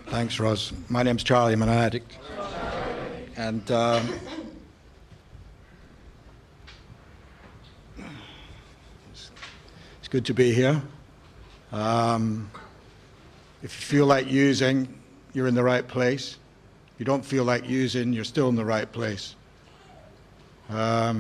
Thanks, Roz. My name's Charlie. I'm an addict. And it's good to be here. If you feel like using, you're in the right place. If you don't feel like using, you're still in the right place. I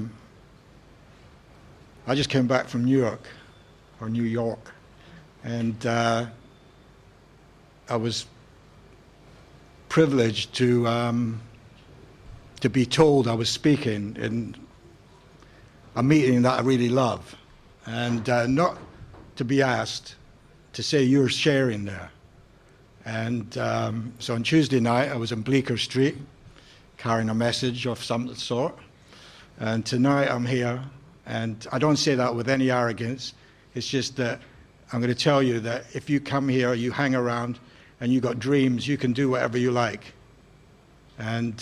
just came back from New York, and I was privileged to be told I was speaking in a meeting that I really love, and not to be asked to say you're sharing there. And so on Tuesday night I was in Bleecker Street carrying a message of some sort, and tonight I'm here, and I don't say that with any arrogance. It's just that I'm going to tell you that if you come here, you hang around, and you got dreams, you can do whatever you like. And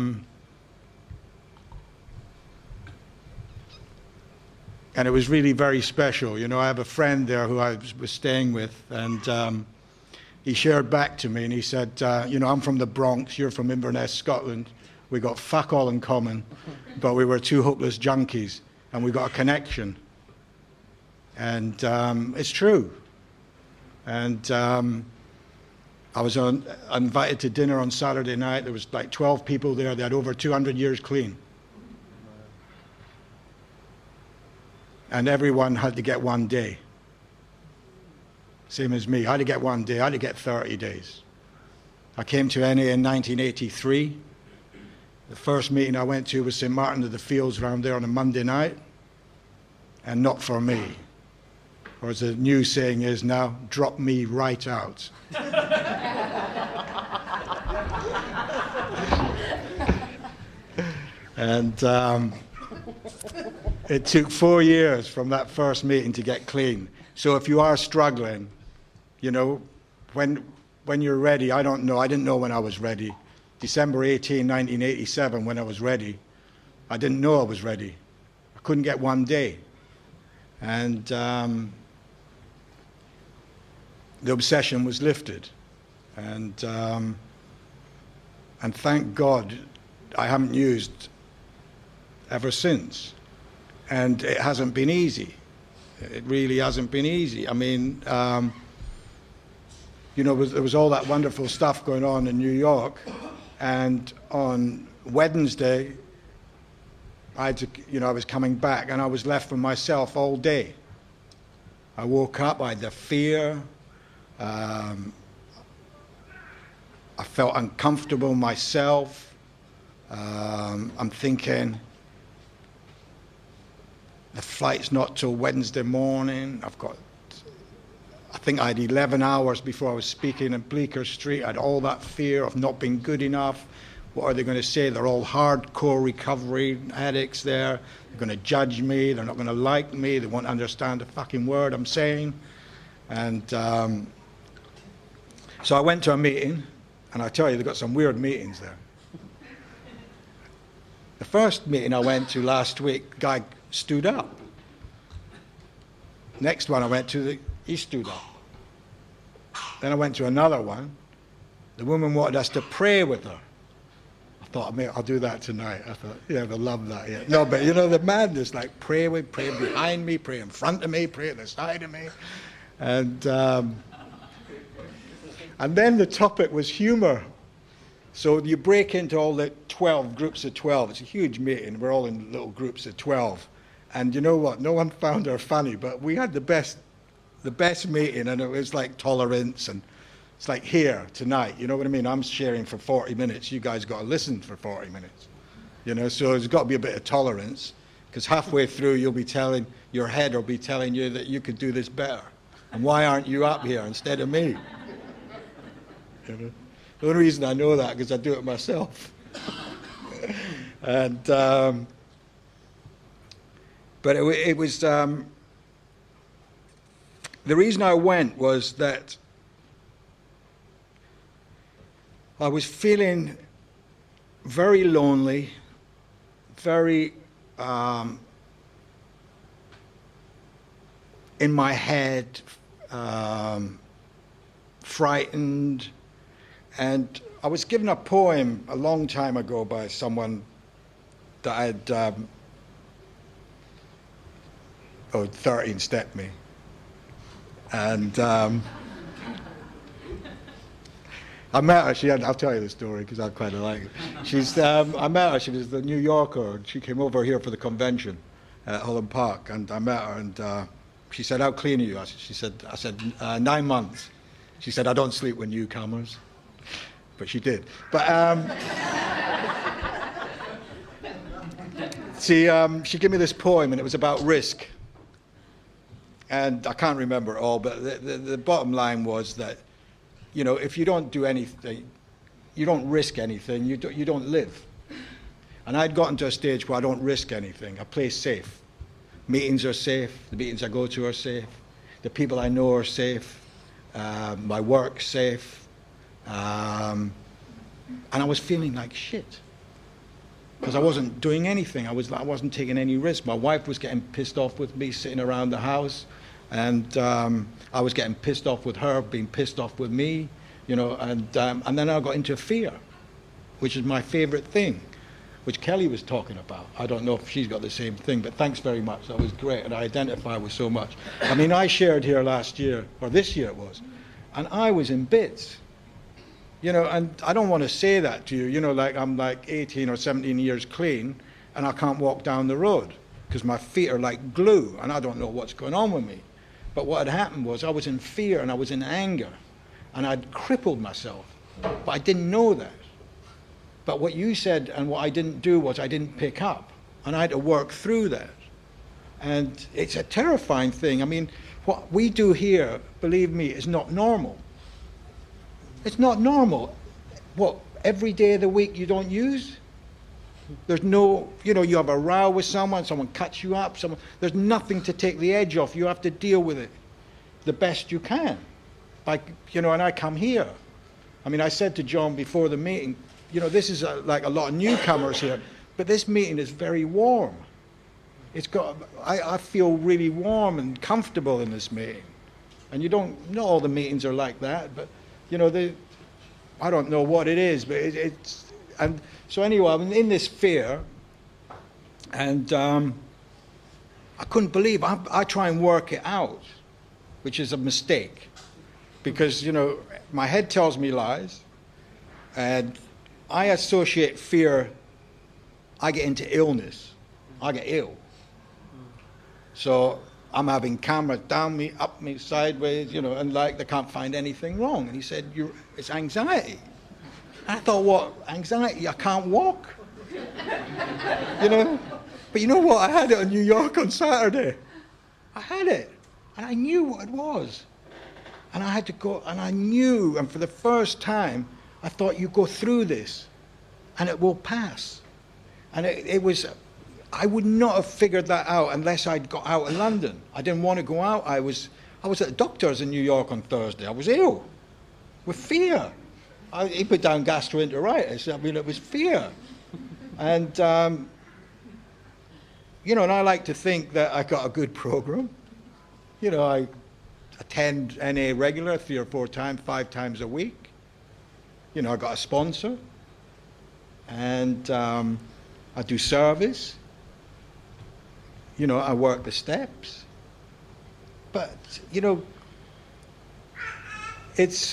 it was really very special. You know, I have a friend there who I was staying with, and he shared back to me, and he said, you know, I'm from the Bronx, you're from Inverness, Scotland. We got fuck all in common, but we were two hopeless junkies, and we got a connection. And it's true. And I was invited to dinner on Saturday night. There was like 12 people there. They had over 200 years clean. And everyone had to get 1 day. Same as me. I had to get 1 day. I had to get 30 days. I came to NA in 1983. The first meeting I went to was St. Martin of the Fields around there on a Monday night. And not for me. Or as the new saying is now, drop me right out. And it took 4 years from that first meeting to get clean. So if you are struggling, you know, when you're ready, I don't know, I didn't know when I was ready. December 18, 1987, when I was ready, I didn't know I was ready. I couldn't get 1 day. And the obsession was lifted, and thank God I haven't used ever since. And it hasn't been easy. It really hasn't been easy. I mean, you know, there was all that wonderful stuff going on in New York, and on Wednesday, I was coming back, and I was left with myself all day. I woke up, I had the fear. I felt uncomfortable myself. I'm thinking, the flight's not till Wednesday morning. I think I had 11 hours before I was speaking in Bleecker Street. I had all that fear of not being good enough. What are they going to say? They're all hardcore recovery addicts there. They're going to judge me. They're not going to like me. They won't understand a fucking word I'm saying. And so I went to a meeting, and I tell you, they've got some weird meetings there. The first meeting I went to last week, the guy stood up. Next one I went to, he stood up. Then I went to another one. The woman wanted us to pray with her. I thought, mate, I'll do that tonight. I thought, yeah, they'll love that. Yeah. No, but you know, the madness, like pray behind me, pray in front of me, pray at the side of me. And then the topic was humor. So you break into all the 12 groups of 12. It's a huge meeting. We're all in little groups of 12. And you know what? No one found her funny, but we had the best meeting, and it was like tolerance, and it's like here tonight. You know what I mean? I'm sharing for 40 minutes. You guys got to listen for 40 minutes. You know, so there's got to be a bit of tolerance, because halfway through your head will be telling you that you could do this better. And why aren't you up here instead of me? You know? The only reason I know that because I do it myself. And but it was the reason I went was that I was feeling very lonely, very in my head, frightened, And I was given a poem a long time ago by someone that had 13 stepped me. And I met her. I'll tell you the story because I quite like it. I met her. She was the New Yorker, and she came over here for the convention at Holland Park. And I met her, and she said, "How clean are you?" I said, 9 months. She said, "I don't sleep with newcomers," but she did. But she gave me this poem, and it was about risk. And I can't remember it all, but the bottom line was that, you know, if you don't do anything, you don't risk anything, you don't live. And I'd gotten to a stage where I don't risk anything. I play safe. Meetings are safe. The meetings I go to are safe. The people I know are safe. My work's safe. And I was feeling like shit because I wasn't doing anything. I wasn't taking any risk. My wife was getting pissed off with me sitting around the house. And I was getting pissed off with her, being pissed off with me, you know, and then I got into fear, which is my favorite thing, which Kelly was talking about. I don't know if she's got the same thing, but thanks very much. That was great, and I identify with so much. I mean, I shared here last year, or this year it was, and I was in bits, you know, and I don't want to say that to you, you know, like I'm like 18 or 17 years clean, and I can't walk down the road because my feet are like glue, and I don't know what's going on with me. But what had happened was I was in fear and I was in anger and I'd crippled myself, but I didn't know that. But what you said and what I didn't do was I didn't pick up, and I had to work through that. And it's a terrifying thing. I mean, what we do here, believe me, is not normal. It's not normal. What, every day of the week you don't use? There's no, you know, you have a row with someone cuts you up, there's nothing to take the edge off. You have to deal with it the best you can. Like, you know, and I come here. I mean, I said to John before the meeting, you know, this is like a lot of newcomers here, but this meeting is very warm. I feel really warm and comfortable in this meeting. And not all the meetings are like that, but, you know, I don't know what it is, but and so anyway, I'm in this fear, and I couldn't believe. I try and work it out, which is a mistake, because, you know, my head tells me lies, and I associate fear. I get into illness. I get ill. So I'm having cameras down me, up me, sideways, you know, and like they can't find anything wrong. And he said, it's anxiety. I thought, what, anxiety? I can't walk. You know? But you know what? I had it in New York on Saturday. I had it. And I knew what it was. And I had to go, and I knew, and for the first time, I thought, you go through this, and it will pass. And it was, I would not have figured that out unless I'd got out of London. I didn't want to go out. I was at the doctor's in New York on Thursday. I was ill with fear. He put down gastroenteritis. I mean, it was fear. And, you know, and I like to think that I got a good program. You know, I attend NA regular 3 or 4 times, 5 times a week. You know, I got a sponsor. And I do service. You know, I work the steps. But, you know, it's...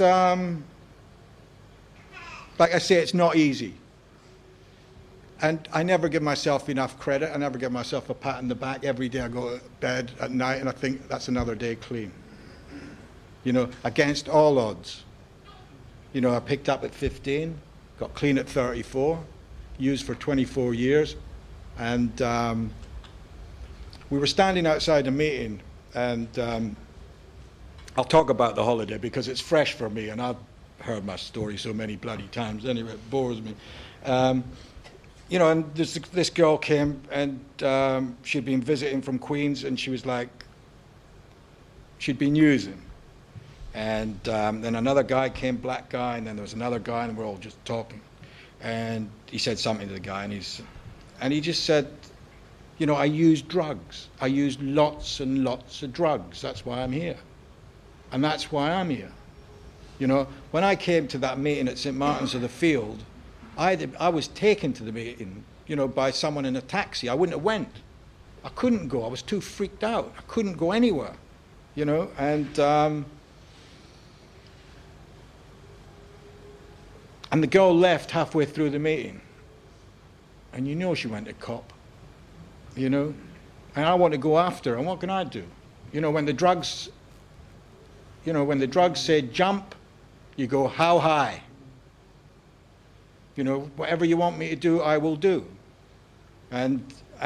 like I say, it's not easy. And I never give myself enough credit. I never give myself a pat on the back. Every day I go to bed at night and I think that's another day clean. You know, against all odds. You know, I picked up at 15, got clean at 34, used for 24 years. And we were standing outside a meeting, and I'll talk about the holiday because it's fresh for me, and I've heard my story so many bloody times anyway, it bores me. You know, and this girl came, and she'd been visiting from Queens, and she was like, she'd been using. And then another guy came, black guy, and then there was another guy, and we're all just talking. And he said something to the guy, and he just said, you know, I use drugs. I use lots and lots of drugs. That's why I'm here. And that's why I'm here. You know, when I came to that meeting at St. Martin's of the Field, I was taken to the meeting, you know, by someone in a taxi. I wouldn't have went. I couldn't go. I was too freaked out. I couldn't go anywhere, you know. And the girl left halfway through the meeting. And you know she went to cop, you know. And I want to go after her. And what can I do? You know, when the drugs say jump, you go, how high? You know, whatever you want me to do, I will do. And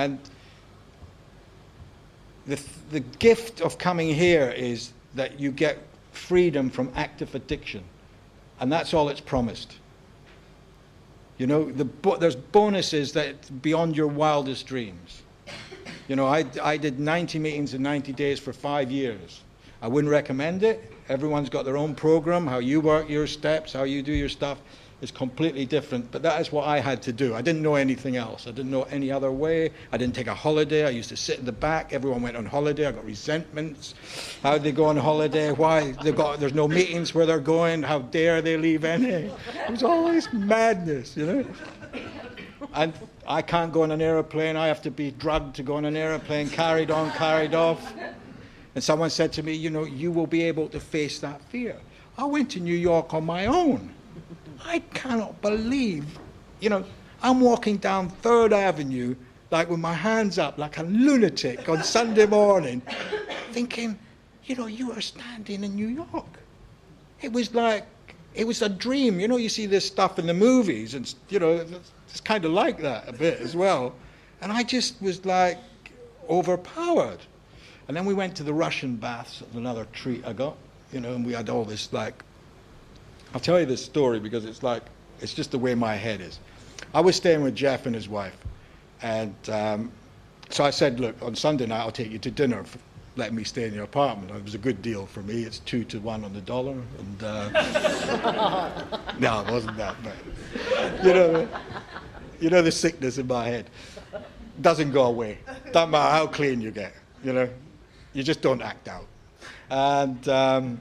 the gift of coming here is that you get freedom from active addiction. And that's all it's promised. You know, there's bonuses that beyond your wildest dreams. You know, I did 90 meetings in 90 days for 5 years. I wouldn't recommend it. Everyone's got their own program. How you work your steps, how you do your stuff is completely different. But that is what I had to do. I didn't know anything else. I didn't know any other way. I didn't take a holiday. I used to sit in the back. Everyone went on holiday. I got resentments. How did they go on holiday? Why? There's no meetings where they're going. How dare they leave any? It was always madness, you know. And I can't go on an aeroplane. I have to be drugged to go on an aeroplane, carried on, carried off. And someone said to me, you know, you will be able to face that fear. I went to New York on my own. I cannot believe, you know, I'm walking down 3rd Avenue, like with my hands up, like a lunatic on Sunday morning, thinking, you know, you are standing in New York. It was like, it was a dream. You know, you see this stuff in the movies, and, you know, it's kind of like that a bit as well. And I just was like overpowered. And then we went to the Russian baths, another treat I got, you know, and we had all this, like, I'll tell you this story because it's like, it's just the way my head is. I was staying with Jeff and his wife, and so I said, look, on Sunday night I'll take you to dinner, let me stay in your apartment. It was a good deal for me. It's 2 to 1 on the dollar, and no, it wasn't that bad. You know the sickness in my head doesn't go away. Doesn't matter how clean you get, you know, you just don't act out. And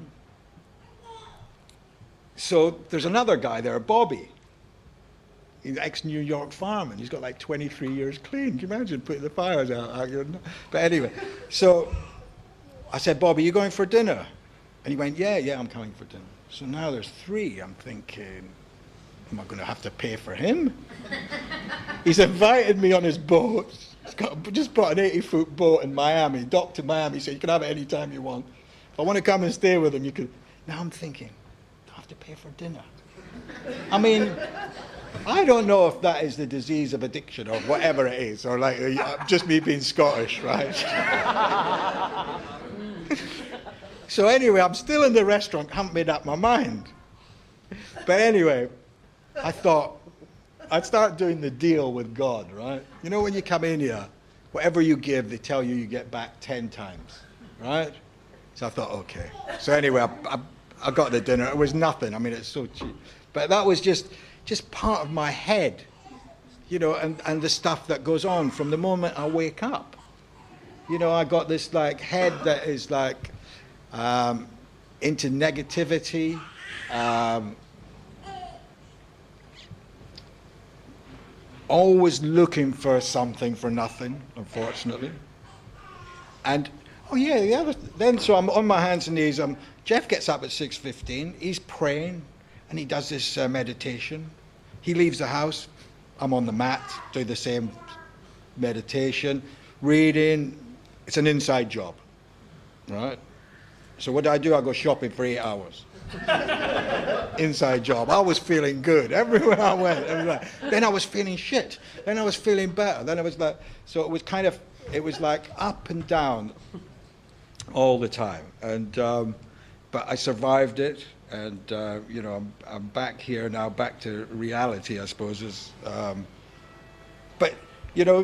so there's another guy there, Bobby. He's ex-New York fireman. He's got like 23 years clean. Can you imagine putting the fires out? But anyway, so I said, Bobby, you going for dinner? And he went, yeah, I'm coming for dinner. So now there's 3. I'm thinking, am I going to have to pay for him? He's invited me on his boat. Just bought an 80-foot boat in Miami, docked in Miami. He said, you can have it any time you want. If I want to come and stay with him, you can. Now I'm thinking, to pay for dinner. I mean, I don't know if that is the disease of addiction or whatever it is, or like just me being Scottish, right? So anyway, I'm still in the restaurant, haven't made up my mind. But anyway, I thought I'd start doing the deal with God, right? You know, when you come in here, whatever you give, they tell you get back 10 times, right? So I thought, okay. So anyway, I got the dinner. It was nothing. I mean, it's so cheap. But that was just part of my head, you know, and the stuff that goes on from the moment I wake up. You know, I got this, like, head that is, like, into negativity, always looking for something for nothing, unfortunately. And, oh, yeah, then so I'm on my hands and knees. Jeff gets up at 6:15, he's praying, and he does this meditation. He leaves the house, I'm on the mat, do the same meditation, reading. It's an inside job, right? So what do? I go shopping for 8 hours. Inside job. I was feeling good everywhere I went. Then I was feeling shit. Then I was feeling better. Then I was like, so it was like up and down all the time. And but I survived it, and you know, I'm back here now, back to reality, I suppose. But you know,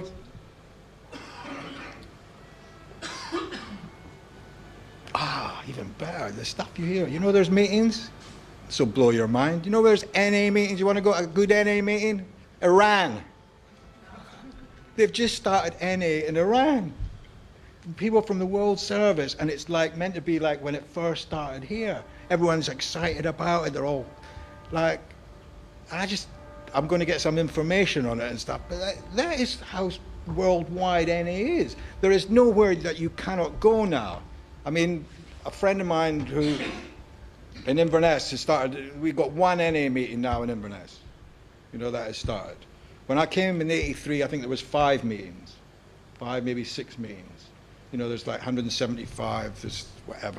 even better, the stuff you hear. You know, there's meetings, this will blow your mind. You know, there's NA meetings. You want to go to a good NA meeting? Iran. They've just started NA in Iran. People from the World Service, and it's like meant to be like when it first started here. everyone's excited about it. They're all like, I'm going to get some information on it and stuff. But that is how worldwide NA is. There is nowhere that you cannot go now. I mean, a friend of mine who in Inverness has started, we've got one NA meeting now in Inverness. You know, that has started. When I came in '83, I think there was 5 meetings. 5, maybe 6 meetings. You know, there's like 175, there's whatever.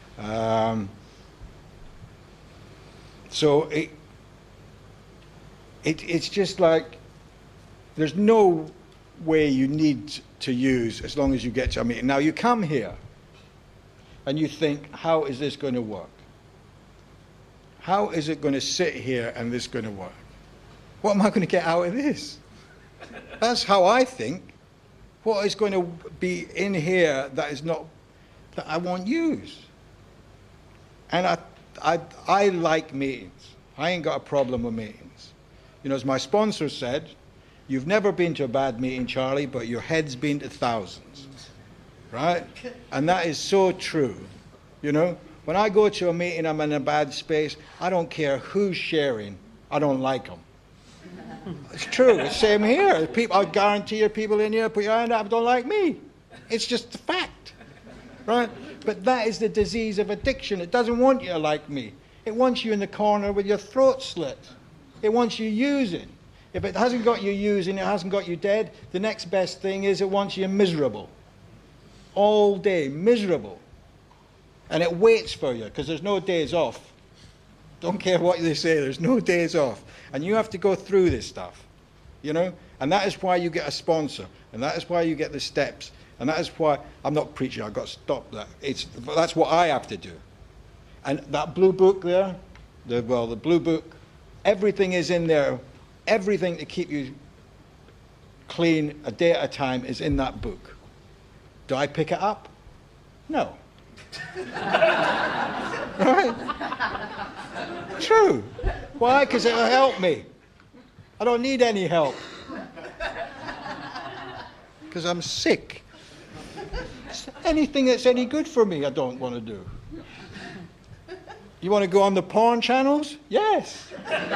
So it's just like, there's no way you need to use as long as you get to a meeting. Now you come here and you think, how is this going to work? How is it going to sit here and this going to work? What am I going to get out of this? That's how I think. What is going to be in here that is not, that I won't use? And I like meetings. I ain't got a problem with meetings. You know, as my sponsor said, you've never been to a bad meeting, Charlie, but your head's been to thousands. Right? And that is so true. You know, when I go to a meeting, I'm in a bad space, I don't care who's sharing, I don't like them. It's true. It's the same here. People, I guarantee you, people in here put your hand up, don't like me. It's just a fact, right? But that is the disease of addiction. It doesn't want you to like me. It wants you in the corner with your throat slit. It wants you using. If it hasn't got you using, it hasn't got you dead, the next best thing is it wants you miserable. All day, miserable. And it waits for you, because there's no days off. Don't care what they say, there's no days off. And you have to go through this stuff, you know? And that is why you get a sponsor. And that is why you get the steps. And that is why, I'm not preaching, I've got to stop that. That's what I have to do. And that blue book there, the blue book, everything is in there. Everything to keep you clean a day at a time is in that book. Do I pick it up? No. Right? True. Why? Because it'll help me. I don't need any help. Because I'm sick. Anything that's any good for me, I don't want to do. You want to go on the porn channels? Yes.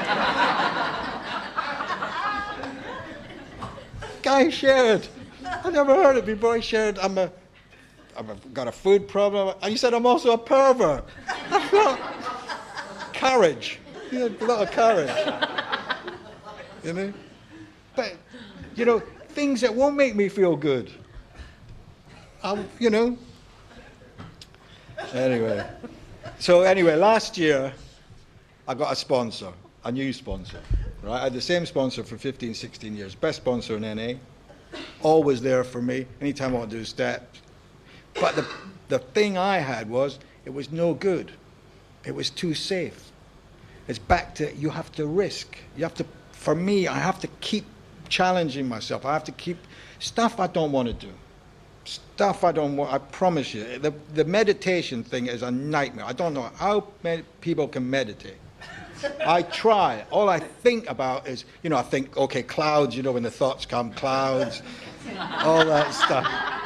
Guy shared. I never heard it before. He shared, I've got a food problem. And he said, I'm also a pervert. I thought, courage. He had a lot of courage. You know? But, you know, things that won't make me feel good. You know. Anyway, last year, I got a sponsor, a new sponsor. Right? I had the same sponsor for 15, 16 years. Best sponsor in NA. Always there for me. Anytime I want to do steps. But the thing I had was, it was no good. It was too safe. It's back to, you have to risk. You have to, for me, I have to keep challenging myself. I have to keep stuff I don't want to do. Stuff I don't want, I promise you. The meditation thing is a nightmare. I don't know how many people can meditate. I try. All I think about is, you know, I think, okay, clouds, you know, when the thoughts come, clouds, all that stuff.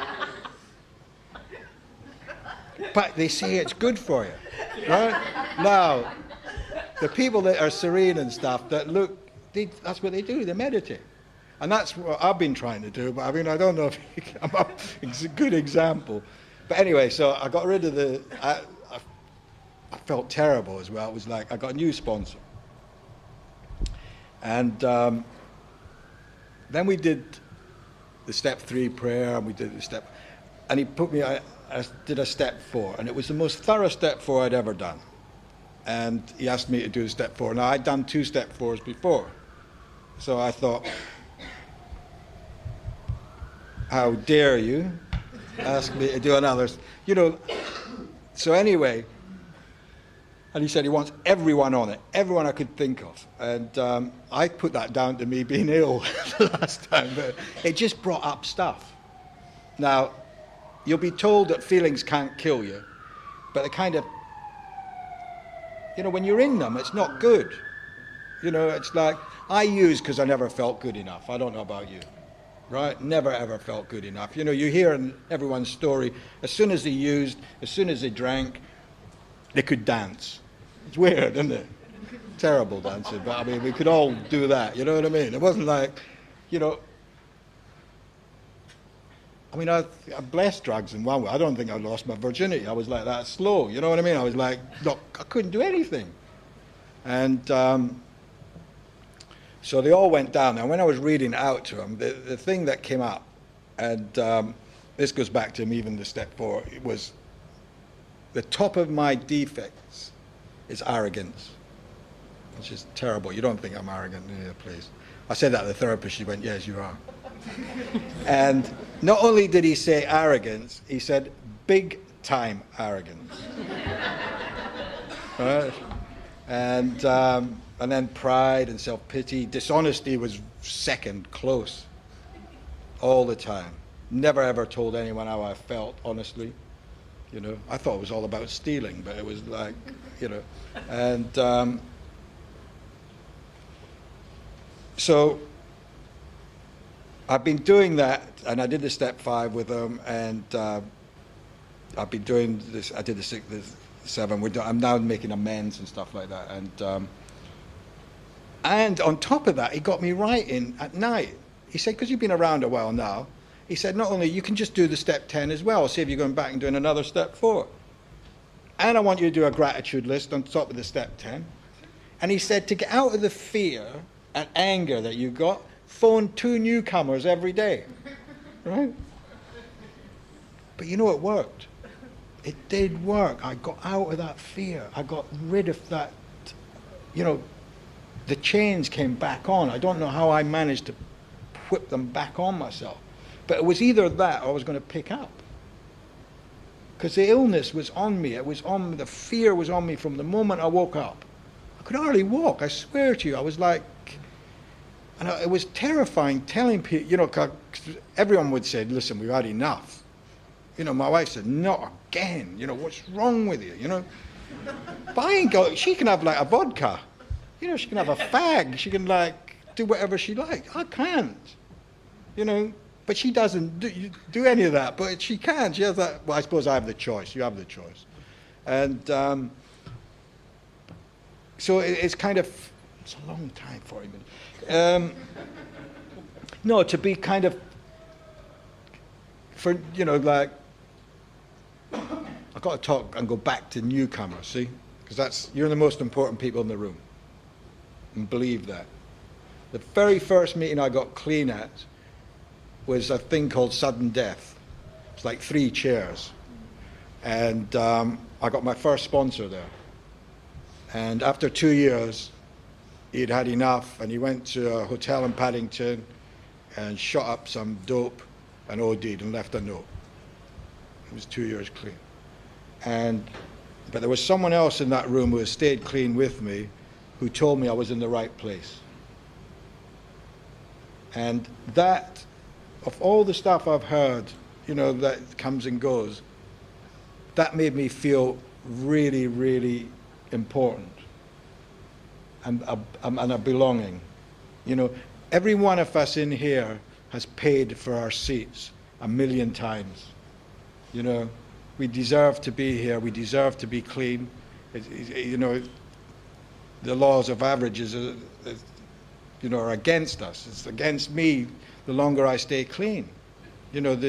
But they say it's good for you, right? Now, the people that are serene and stuff, that look, that's what they do, they meditate. And that's what I've been trying to do, but I mean, I don't know if it's a good example. But anyway, so I got rid of I felt terrible as well. It was like, I got a new sponsor. And then we did the step 3 prayer, and we did the step, and he put me, I did a step 4, and it was the most thorough step 4 I'd ever done. And he asked me to do step 4. Now, I'd done 2 step 4s before. So I thought, how dare you ask me to do another, you know. So anyway, and he said he wants everyone on it, everyone I could think of. And I put that down to me being ill the last time, but it just brought up stuff. Now, you'll be told that feelings can't kill you, but they kind of, you know, when you're in them, it's not good. You know, it's like, I use because I never felt good enough. I don't know about you. Right? Never ever felt good enough. You know, you hear in everyone's story, as soon as they used, as soon as they drank, They could dance. It's weird, isn't it? Terrible dancing, but I mean, we could all do that, you know what I mean? It wasn't like, you know, I mean, I blessed drugs in one way. I don't think I lost my virginity. I was like that slow, you know what I mean? I was like, look, I couldn't do anything. And so they all went down. And when I was reading out to them, the thing that came up, and this goes back to even the step 4, it was the top of my defects is arrogance, which is terrible. You don't think I'm arrogant, do you, please? I said that to the therapist. She went, yes, you are. And not only did he say arrogance, he said big time arrogance. Right? And then pride and self-pity. Dishonesty was second, close, all the time. Never ever told anyone how I felt, honestly. You know, I thought it was all about stealing, but it was like, you know. And so I've been doing that, and I did the step 5 with them, and I've been doing this. I did the 6, the 7. I'm now making amends and stuff like that. And on top of that, he got me writing at night. He said, because you've been around a while now, he said, not only you can just do the step 10 as well, see if you're going back and doing another step 4. And I want you to do a gratitude list on top of the step 10. And he said, to get out of the fear and anger that you got, phone 2 newcomers every day. Right? But you know, it worked. It did work. I got out of that fear. I got rid of that, you know, the chains came back on. I don't know how I managed to whip them back on myself. But it was either that or I was going to pick up. Because the illness was on me. It was on me. The fear was on me from the moment I woke up. I could hardly walk. I swear to you. I was like, and it was terrifying telling people, you know, 'cause everyone would say, listen, we've had enough. You know, my wife said, not again. You know, what's wrong with you? You know, but I ain't got, she can have like a vodka. You know, she can have a fag. She can like do whatever she likes. I can't. You know, but she doesn't do any of that. But she can. She has that. Well, I suppose I have the choice. You have the choice. And so it's kind of, it's a long time, 40 minutes. No, to be kind of, for, you know, like, I've got to talk and go back to newcomers, see? Because you're the most important people in the room. And believe that. The very first meeting I got clean at was a thing called sudden death. It's like 3 chairs. And I got my first sponsor there. And after 2 years, he'd had enough, and he went to a hotel in Paddington and shot up some dope and OD'd and left a note. It was 2 years clean. But there was someone else in that room who had stayed clean with me who told me I was in the right place. And that, of all the stuff I've heard, you know, that comes and goes, that made me feel really, really important and a belonging. You know, every one of us in here has paid for our seats 1,000,000 times. You know, we deserve to be here. We deserve to be clean. You know, the laws of averages, you know, are against us. It's against me the longer I stay clean. You know,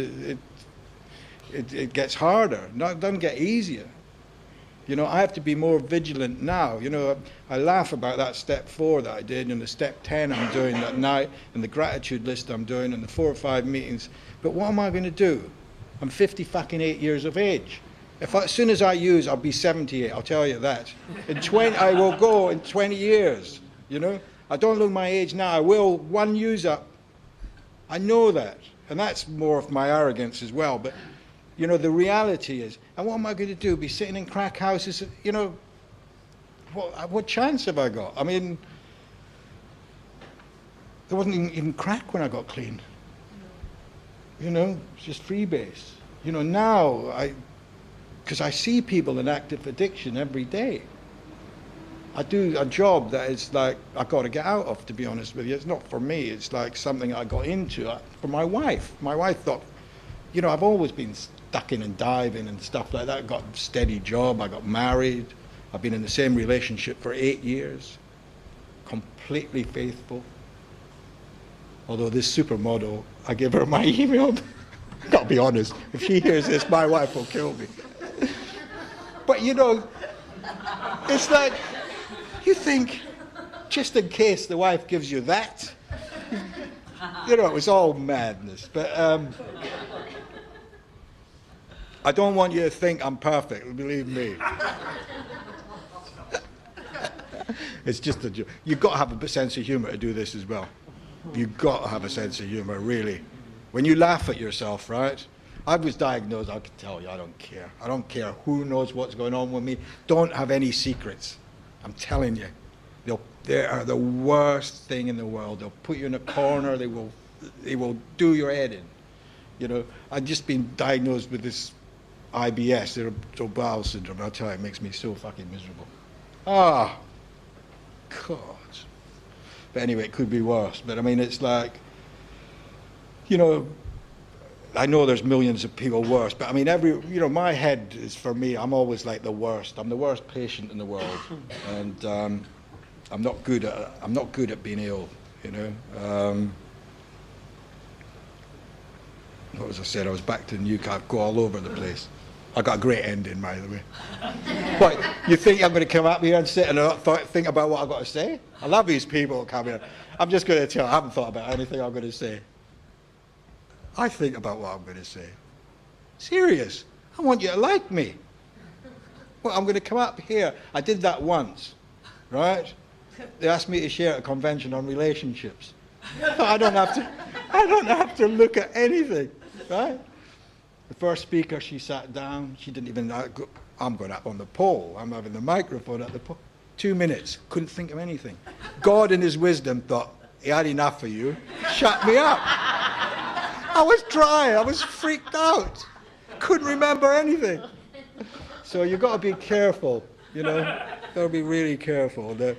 it gets harder. No, it doesn't get easier. You know, I have to be more vigilant now. You know, I laugh about that step 4 that I did, and the step 10 I'm doing that night, and the gratitude list I'm doing, and the 4 or 5 meetings. But what am I going to do? I'm 58 years of age. As soon as I use, I'll be 78. I'll tell you that. I will go in 20 years. You know, I don't look my age now. I will one use up. I know that, and that's more of my arrogance as well. But you know, the reality is, and what am I going to do? Be sitting in crack houses? You know, what chance have I got? I mean, there wasn't even crack when I got clean. You know, it's just freebase. You know, now because I see people in active addiction every day. I do a job that is like I've got to get out of, to be honest with you. It's not for me. It's like something I got into for my wife. My wife thought, you know, I've always been ducking and diving and stuff like that. I got a steady job. I got married. I've been in the same relationship for 8 years. Completely faithful. Although this supermodel, I give her my email. Gotta be honest, if she hears this, my wife will kill me. But you know, it's like, you think, just in case the wife gives you that, you know, it was all madness. But I don't want you to think I'm perfect, believe me. It's just a joke. You've got to have a sense of humor to do this as well. You've got to have a sense of humor, really. When you laugh at yourself, right? I was diagnosed, I can tell you, I don't care. I don't care who knows what's going on with me. Don't have any secrets. I'm telling you. They are the worst thing in the world. They'll put you in a corner. They will do your head in. You know, I've just been diagnosed with this IBS, irritable bowel syndrome. I'll tell you, it makes me so fucking miserable. Ah, God. But anyway, it could be worse. But I mean, it's like, you know, I know there's millions of people worse, but I mean, you know, my head is, for me, I'm always like the worst. I'm the worst patient in the world, and I'm not good at being ill, you know. What was I said? I was back to Newcastle, go all over the place. I got a great ending, by the way. What, you think I'm going to come up here and sit and not think about what I've got to say? I love these people who come here. I'm just going to tell you, I haven't thought about anything I'm going to say. I think about what I'm going to say. Serious. I want you to like me. Well, I'm going to come up here. I did that once, right? They asked me to share at a convention on relationships. I don't have to look at anything, right? The first speaker, she sat down. She didn't even, I'm going up on the pole. I'm having the microphone at the pole. 2 minutes, couldn't think of anything. God in his wisdom thought, he had enough of you. Shut me up. I was dry. I was freaked out. Couldn't remember anything. So you've got to be careful, you know. You've got to be really careful. We've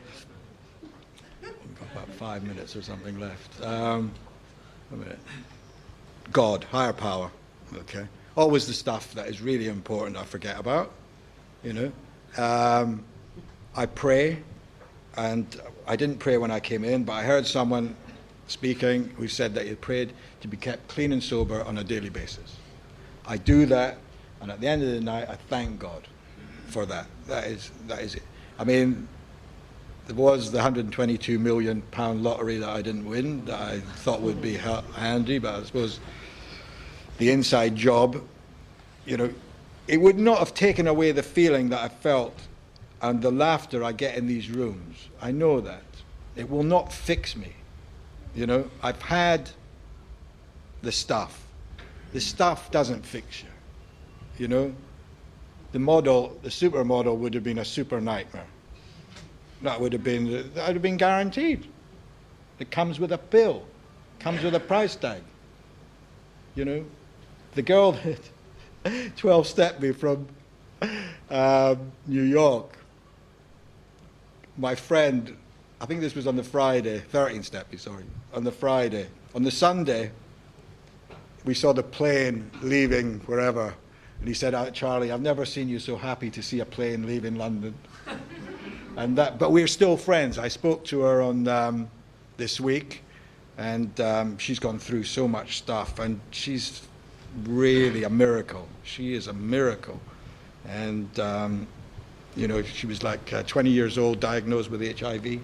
got about 5 minutes or something left. A minute. God, higher power. Okay. Always the stuff that is really important I forget about, you know. I pray, and I didn't pray when I came in, but I heard someone speaking who said that he prayed to be kept clean and sober on a daily basis. I do that, and at the end of the night, I thank God for that. That is it. I mean, there was the £122 million lottery that I didn't win, that I thought would be handy, but I suppose the inside job, you know, it would not have taken away the feeling that I felt and the laughter I get in these rooms. I know that. It will not fix me. You know, I've had the stuff. The stuff doesn't fix you. You know, the supermodel would have been a super nightmare. That would have been guaranteed. It comes with a pill, comes with a price tag. You know, the girl that 12-stepped me from New York, my friend, I think this was on the Friday, 13-step me, sorry, on the Friday. On the Sunday, we saw the plane leaving wherever, and he said, Charlie, I've never seen you so happy to see a plane leaving London. But we're still friends. I spoke to her on this week, and she's gone through so much stuff, and she's really a miracle. She is a miracle. And, you know, she was like 20 years old, diagnosed with HIV.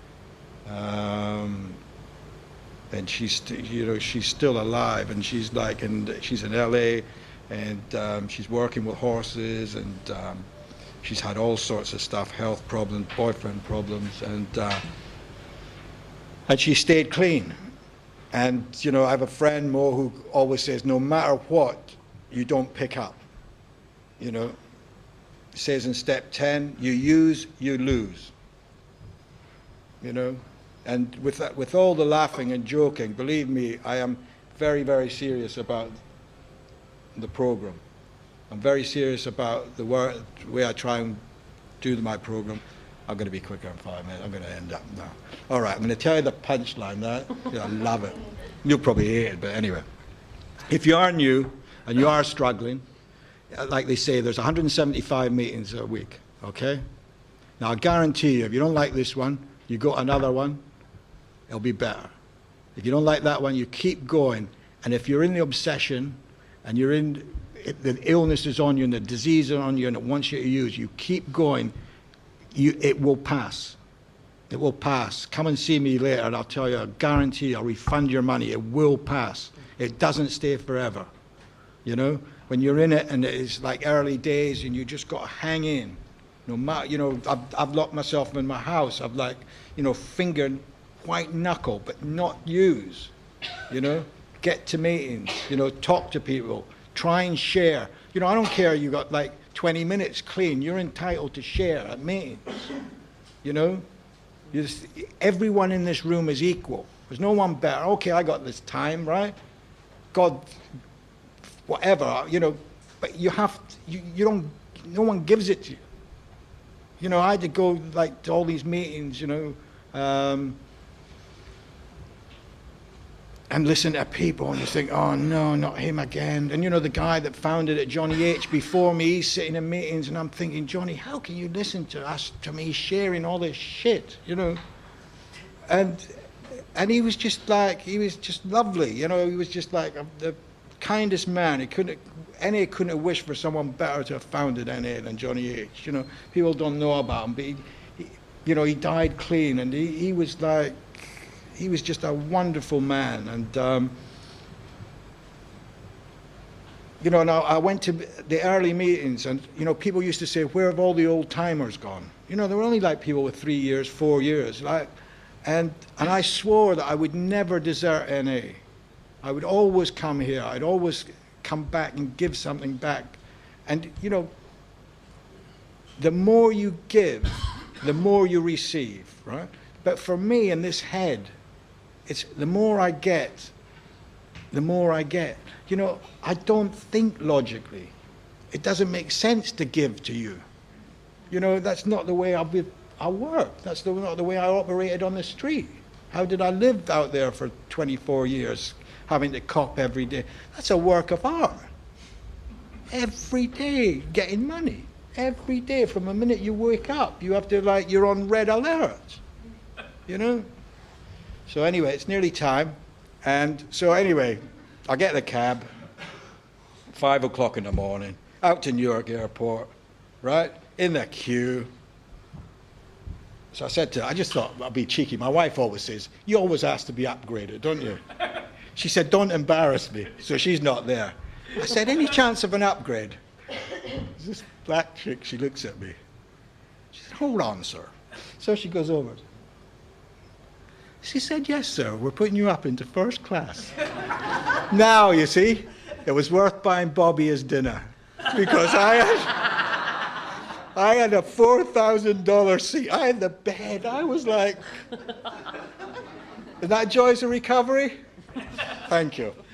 And she's, you know, she's still alive, and she's like, and she's in LA, and she's working with horses, and she's had all sorts of stuff, health problems, boyfriend problems, and she stayed clean. And, you know, I have a friend, Mo, who always says, no matter what, you don't pick up. You know, it says in step 10, you use, you lose. You know, and with that, with all the laughing and joking, believe me, I am very, very serious about the program. I'm very serious about the way I try and do my program. I'm going to be quicker in 5 minutes. I'm going to end up now. All right, I'm going to tell you the punchline. I love it. You'll probably hate it, but anyway. If you are new and you are struggling, like they say, there's 175 meetings a week, okay? Now, I guarantee you, if you don't like this one, you go to another one, it'll be better. If you don't like that one, you keep going. And if you're in the obsession, and you're in, the illness is on you, and the disease is on you, and it wants you to use, you keep going, it will pass. It will pass. Come and see me later, and I'll tell you, I guarantee I'll refund your money. It will pass. It doesn't stay forever. You know, when you're in it, and it's like early days, and you just got to hang in. No matter, you know, I've locked myself in my house. I've like, you know, fingered white knuckle, but not use. You know, get to meetings. You know, talk to people. Try and share. You know, I don't care. You got like 20 minutes clean. You're entitled to share at meetings. You know. Everyone in this room is equal. There's no one better. Okay, I got this time, right? God, whatever, you know, but you have to, you don't, no one gives it to you. You know, I had to go like to all these meetings, you know, and listen to people, and you think, oh no, not him again. And you know, the guy that founded it, Johnny H, before me, he's sitting in meetings, and I'm thinking, Johnny, how can you listen to me sharing all this shit, you know? And he was just like, he was just lovely, you know. He was just like the kindest man. NA couldn't have wished for someone better to have founded NA than Johnny H. You know, people don't know about him, but he you know, he died clean, and he was like. He was just a wonderful man, and you know. Now I went to the early meetings, and you know, people used to say, "Where have all the old timers gone?" You know, there were only like people with 3 years, 4 years, like, and I swore that I would never desert NA. I would always come here. I'd always come back and give something back, and you know, the more you give, the more you receive, right? But for me, in this head. It's the more I get, the more I get. You know, I don't think logically. It doesn't make sense to give to you. You know, that's not the way I work. That's not the way I operated on the street. How did I live out there for 24 years, having to cop every day? That's a work of art. Every day, getting money. Every day, from the minute you wake up, you have to, like, you're on red alert. You know? So anyway, it's nearly time, and so anyway, I get the cab, 5 o'clock in the morning, out to Newark Airport, right, in the queue. So I said to her, I just thought I'd be cheeky. My wife always says, you always ask to be upgraded, don't you? She said, don't embarrass me, so she's not there. I said, any chance of an upgrade? This black chick, she looks at me. She said, hold on, sir. So she goes over. She said, yes, sir, we're putting you up into first class. Now, you see, it was worth buying Bobby his dinner, because I had a $4,000 seat. I had the bed. I was like, is that joys of recovery? Thank you.